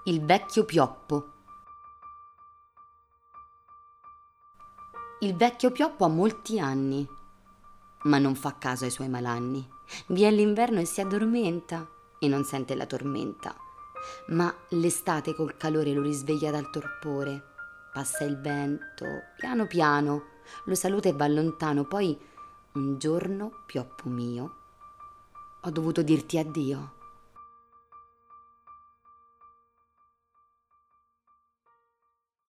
Il vecchio Pioppo. Il vecchio Pioppo ha molti anni, ma non fa caso ai suoi malanni. Vi è l'inverno e si addormenta e non sente la tormenta. Ma l'estate col calore lo risveglia dal torpore. Passa il vento, piano piano, lo saluta e va lontano. Poi un giorno, Pioppo mio, ho dovuto dirti addio.